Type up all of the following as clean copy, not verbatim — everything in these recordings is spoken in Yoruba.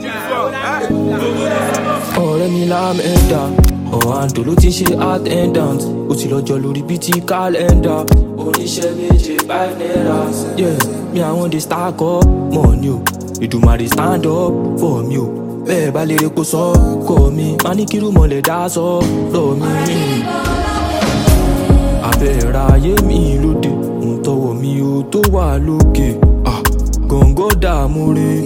ọ̀rẹ́ mi lámẹ́dà ọ̀hàndò ló ti ṣe attendant ó ti lọ́jọ́ lórí bíi ti kálẹ́ndà oníṣẹ́ méje 5 naira. Yeah, mi àwọn dey stack up money o Èdùmàrè stand up for me o bẹ́ẹ̀ bá lè repo sọ́kọ̀ mi má ní kírú mọ̀lẹ́ dá sọ́rọ̀ mi. Abẹ́ra ayé mi lóde ń tọwọ́ mi ò tó wà lókè gọ̀ǹgọ̀ dààmú rẹ̀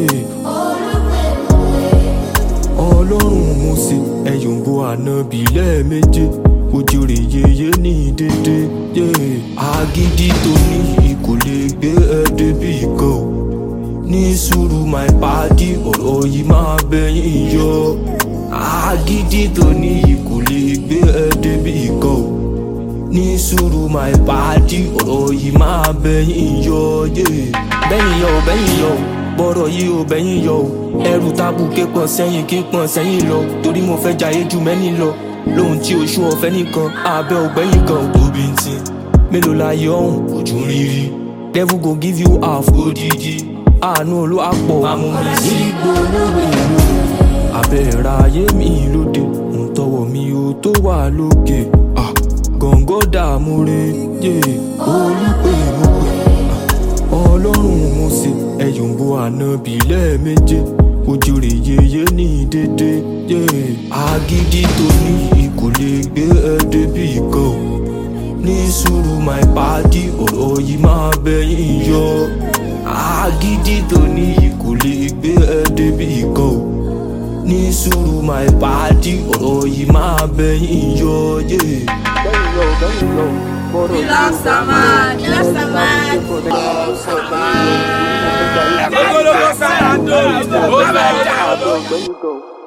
Ọlọ́run mo ṣe ẹ̀yọ̀ǹbó ànábì lẹ́ẹ̀méje ojú rẹ̀ yeye ní dédé. Agídí tó ní kò lè gbé ẹ débi kan ní sùúrù my padi ọ̀rọ̀ yìí máa bẹ̀yìn yọ. Agídí tó ní kò lè gbé ẹ débi kan ní sùúrù my padi ọ̀rọ̀ yìí máa bẹ̀yìn yọ. Bẹ́yìn yọ bẹ́yìn yọ bọ́rọ̀ yìí ò bẹ́yìn yọ ẹrù tábù képọn sẹ́yìn kípọn sẹ́yìn lọ torí mo fẹ́ jayé ju mẹ́ni lọ lóhun tí oṣù ọ̀fẹ́ nìkan abẹ́ ògbẹ́yìn kan tóbi ń tin mélòó láyé ọ̀hún ojú rírí devil go give you half odidi àánú olúwapọ̀ amúmi sí gbólóhùn ìlú. Abẹ́ra ayé mi lóde ń tọwọ́ mi ò tó wà lókè gọ̀ǹgọ̀ dààmú rẹ̀ olùpẹ̀ mo pè Ọlọ́run mo ṣe ẹ̀yọ̀ǹbó ànábì lẹ́ẹ̀méje ojú rẹ̀ yeye ní dédé. Agídí tó ní kò lè gbé ẹ débi kan ní sùúrù my padi ọ̀rọ̀ yìí máa bẹ̀yìn yọ. Agídí tó ní kò lè gbé ẹ débi kan ní sùúrù my padi ọ̀rọ̀ yìí máa bẹ̀yìn yọ. Bẹ́yìn yọ. We love Samad. We love Samad. Go.